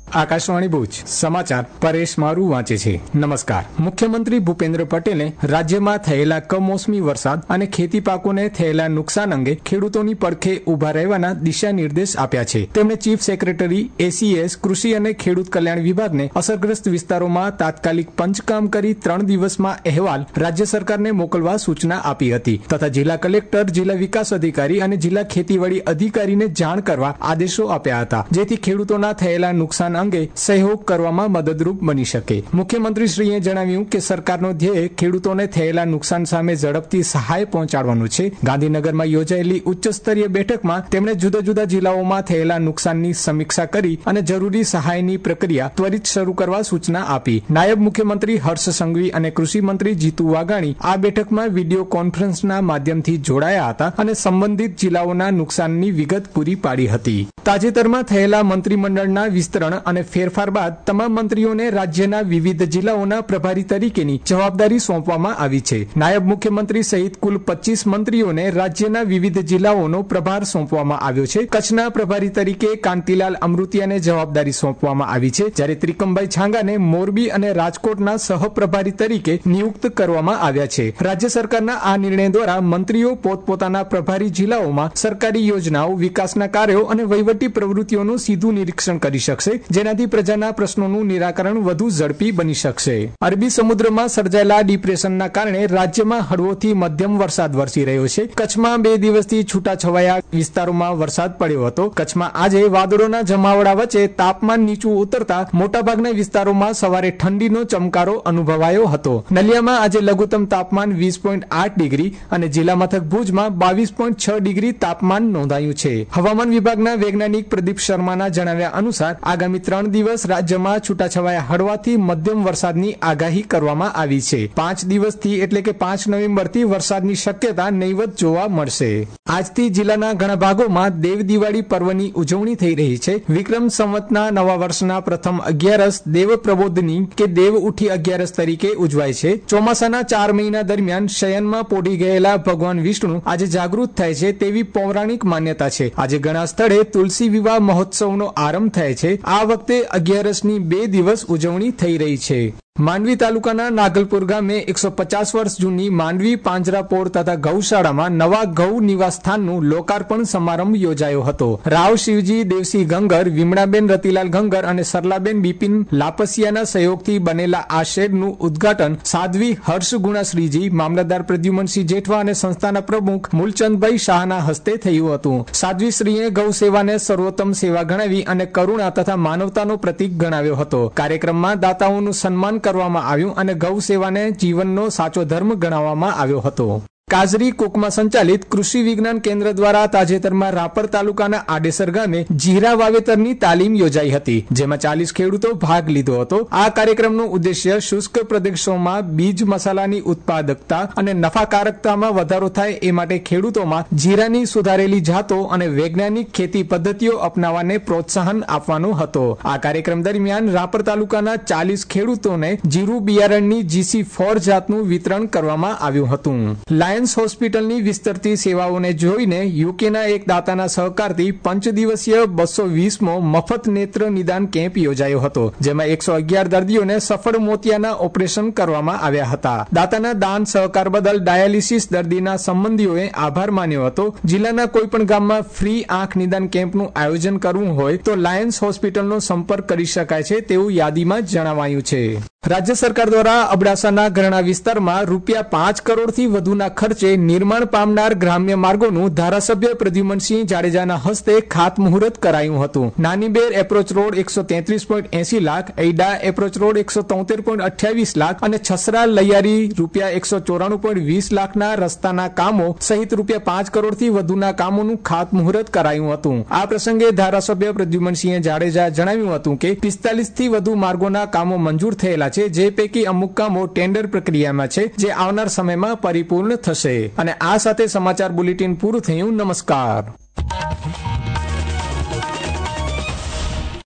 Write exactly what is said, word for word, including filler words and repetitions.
આકાશવાણી ભુજ સમાચાર પરેશ મારુ વાંચે છે। નમસ્કાર। મુખ્યમંત્રી ભૂપેન્દ્ર પટેલે રાજ્યમાં થયેલા કમોસમી વરસાદ અને ખેતી પાકોને થયેલા નુકસાન અંગે ખેડૂતોની પડખે ઉભા રહેવાના દિશા નિર્દેશ આપ્યા છે। તેમણે ચીફ સેક્રેટરી એસીએસ કૃષિ અને ખેડૂત કલ્યાણ વિભાગને અસરગ્રસ્ત વિસ્તારોમાં તાત્કાલિક પંચકામ કરી ત્રણ દિવસમાં અહેવાલ રાજ્ય સરકારને મોકલવા સૂચના આપી હતી તથા જિલ્લા કલેક્ટર, જિલ્લા વિકાસ અધિકારી અને જિલ્લા ખેતીવાડી અધિકારીને જાણ કરવા આદેશો આપ્યા હતા, જેથી ખેડૂતોના થયેલા નુકસાન અંગે સહયોગ કરવામાં મદદરૂપ બની શકે। મુખ્યમંત્રીશ્રીએ જણાવ્યું કે સરકારનો ધ્યેય ખેડૂતોને થયેલા નુકસાન સામે ઝડપથી સહાય પહોંચાડવાનું છે। ગાંધીનગરમાં યોજાયેલી ઉચ્ચ સ્તરીય બેઠકમાં તેમણે જુદા જુદા જિલ્લાઓમાં થયેલા નુકસાનની સમીક્ષા કરી અને જરૂરી સહાયની પ્રક્રિયા ત્વરિત શરૂ કરવા સૂચના આપી। નાયબ મુખ્યમંત્રી હર્ષ સંઘવી અને કૃષિ મંત્રી જીતુ વાઘાણી આ બેઠકમાં વિડીયો કોન્ફરન્સના માધ્યમથી જોડાયા હતા અને સંબંધિત જિલ્લાઓના નુકસાનની વિગત પૂરી પાડી હતી। તાજેતરમાં થયેલા મંત્રીમંડળના વિસ્તરણ અને ફેરફાર બાદ તમામ મંત્રીઓને રાજ્યના વિવિધ જિલ્લાઓના પ્રભારી તરીકેની જવાબદારી સોંપવામાં આવી છે। નાયબ મુખ્યમંત્રી સહિત કુલ પચીસ મંત્રીઓને રાજ્યના વિવિધ જિલ્લાઓનો પ્રભાર સોંપવામાં આવ્યો છે। કચ્છના પ્રભારી તરીકે કાંતિલાલ અમૃતિયાને જવાબદારી સોંપવામાં આવી છે, જ્યારે ત્રિકમભાઈ છાંગાને મોરબી અને રાજકોટના સહપ્રભારી તરીકે નિયુક્ત કરવામાં આવ્યા છે। રાજ્ય સરકારના આ નિર્ણય દ્વારા મંત્રીઓ પોતપોતાના પ્રભારી જિલ્લાઓમાં સરકારી યોજનાઓ, વિકાસના કાર્યો અને વહીવટી પ્રવૃત્તિઓનું સીધું નિરીક્ષણ કરી શકશે, જેનાથી પ્રજાના પ્રશ્નોનું નિરાકરણ વધુ ઝડપી બની શકશે। અરબી સમુદ્રમાં સર્જાયેલા ડિપ્રેશનના કારણે રાજ્યમાં હળવોથી મધ્યમ વરસાદ વરસી રહ્યો છે। કચ્છમાં બે દિવસથી છૂટાછવાયા વિસ્તારોમાં વરસાદ પડ્યો હતો। કચ્છમાં આજે વાદળોના જમાવડા વચ્ચે તાપમાન નીચું ઉતરતા મોટાભાગના વિસ્તારોમાં સવારે ઠંડીનો ચમકારો અનુભવાયો હતો। નલિયામાં આજે લઘુત્તમ તાપમાન વીસ પોઈન્ટ આઠ ડિગ્રી અને જિલ્લા મથક ભુજમાં બાવીસ પોઈન્ટ છ ડિગ્રી તાપમાન નોંધાયું છે। હવામાન વિભાગના વૈજ્ઞાનિક પ્રદીપ શર્માના જણાવ્યા અનુસાર આગામી ત્રણ દિવસ રાજ્યમાં છૂટાછવાયા હળવાથી મધ્યમ વરસાદની આગાહી કરવામાં આવી છે। પાંચ દિવસથી એટલે કે પાંચ નવેમ્બરથી વરસાદની શક્યતા નહીવત જોવા મળશે। આજથી જિલ્લાના ઘણા ભાગોમાં દેવ દિવાળી પર્વની ઉજવણી થઈ રહી છે। વિક્રમ સંવતના નવા વર્ષના પ્રથમ અગિયારસ દેવ પ્રબોધની કે દેવ ઉઠી અગિયારસ તરીકે ઉજવાય છે। ચોમાસાના ચાર મહિના દરમિયાન શયનમાં પોઢી ગયેલા ભગવાન વિષ્ણુ આજે જાગૃત થાય છે તેવી પૌરાણિક માન્યતા છે। આજે ઘણા સ્થળે તુલસી વિવાહ મહોત્સવનો આરંભ થાય છે। આ વખતે અગિયારસની બે દિવસ ઉજવણી થઈ રહી છે। માંડવી તાલુકાના નાગલપુર ગામે એકસો પચાસ વર્ષ જૂની માંડવી પાંજરાપોળ તથા ગૌશાળામાં નવા ગૌ નિવાસસ્થાનનું લોકાર્પણ સમારંભ યોજાયો હતો। રાવ શિવજી દેવસિંહ ગંગર, વિમળાબેન રતિલાલ ગંગર અને સરલાબેન બિપિન લાપસિયાના સહયોગથી બનેલા આ શેડનું ઉદ્ઘાટન સાધ્વી હર્ષ ગુણાશ્રીજી, મામલતદાર પ્રદ્યુમનસિંહ જેઠવા અને સંસ્થાના પ્રમુખ મૂલચંદભાઈ શાહના હસ્તે થયું હતું। સાધ્વીશ્રીએ ગૌ સેવાને સર્વોત્તમ સેવા ગણાવી અને કરુણા તથા માનવતાનો પ્રતીક ગણાવ્યો હતો। કાર્યક્રમમાં દાતાઓનું સન્માન કરવામાં આવ્યું અને ગૌ સેવાને જીવનનો સાચો ધર્મ ગણાવવામાં આવ્યો હતો। કાજરી કુકમા સંચાલિત કૃષિ વિજ્ઞાન કેન્દ્ર દ્વારા તાજેતરમાં રાપર તાલુકાના આડેસર ગામે જીરા વાવેતરની તાલીમ યોજાઈ હતી, જેમાં ચાલીસ ખેડૂતો ભાગ લીધો હતો। આ કાર્યક્રમનો ઉદ્દેશ્ય શુષ્ક પ્રદેશોમાં બીજ મસાલાની ઉત્પાદકતા અને નફાકારકતામાં વધારો થાય એ માટે ખેડૂતોમાં જીરાની સુધારેલી જાતો અને વૈજ્ઞાનિક ખેતી પદ્ધતિઓ અપનાવવાને પ્રોત્સાહન આપવાનો હતો। આ કાર્યક્રમ દરમિયાન રાપર તાલુકાના ચાલીસ ખેડૂતોને જીરું બિયારણની જીસી ફોર જાતનું વિતરણ કરવામાં આવ્યું હતું। લાયન્સ હોસ્પિટલની વિસ્તરતી સેવાઓને જોઈને યુકેના એક દાતાના સહકારથી પંચ દિવસીય બસો વીસમો મફત નેત્ર નિદાન કેમ્પ યોજાયો હતો, જેમાં એકસો અગિયાર દર્દીઓને સફળ મોતિયાના ઓપરેશન કરવામાં આવ્યા હતા। દાતાના દાન સહકાર બદલ ડાયાલિસિસ દર્દીના સંબંધીઓએ આભાર માન્યો હતો। જિલ્લાના કોઈપણ ગામમાં ફ્રી આંખ નિદાન કેમ્પનું આયોજન કરવું હોય તો લાયન્સ હોસ્પિટલનો સંપર્ક કરી શકાય છે તેવું યાદીમાં જણાવાયું છે। રાજ્ય સરકાર દ્વારા અબડાસાના ઘરણા વિસ્તારમાં રૂપિયા પાંચ કરોડથી વધુના ખર્ચે નિર્માણ પામનાર ગ્રામ્ય માર્ગોનું ધારાસભ્ય પ્રદ્યુમનસિંહ જાડેજાના હસ્તે ખાતમુહૂર્ત કરાયું હતું। નાનીબેર એપ્રોચ રોડ એકસો તેત્રીસ પોઈન્ટ એસી લાખ, ઐડા એપ્રોચ રોડ એકસો તોતેર પોઈન્ટ અઠ્યાવીસ લાખ અને છસરા લૈયારી રૂપિયા એકસો ચોરાણું પોઈન્ટ વીસ લાખના રસ્તાના કામો સહિત રૂપિયા પાંચ કરોડથી વધુના કામોનું ખાતમુહૂર્ત કરાયું હતું। આ પ્રસંગે ધારાસભ્ય પ્રદ્યુમનસિંહ જાડેજા જણાવ્યું હતું કે પિસ્તાલીસ થી વધુ માર્ગોના કામો મંજૂર થયેલા છે, જે પૈકી અમુક કામો ટેન્ડર પ્રક્રિયામાં છે, જે આવનાર સમયમાં પરિપૂર્ણ થશે। અને આ સાથે સમાચાર બુલેટિન પૂરું થયું। નમસ્કાર।